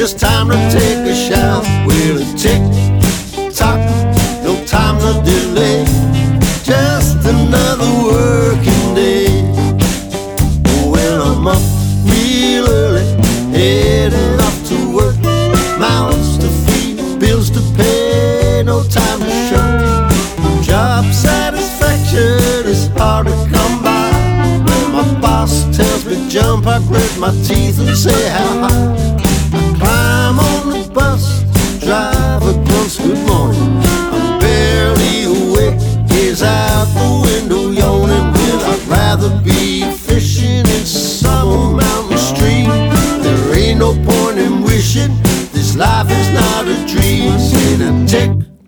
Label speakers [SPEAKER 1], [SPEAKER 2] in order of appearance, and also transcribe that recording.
[SPEAKER 1] just time to take a shower. Well, a tick-tock, no time to delay, just another working day. Well, I'm up real early, heading off to work, mouths to feed, bills to pay, no time to shirk. Job satisfaction is hard to come by. When my boss tells me jump, I grit my teeth and say how high.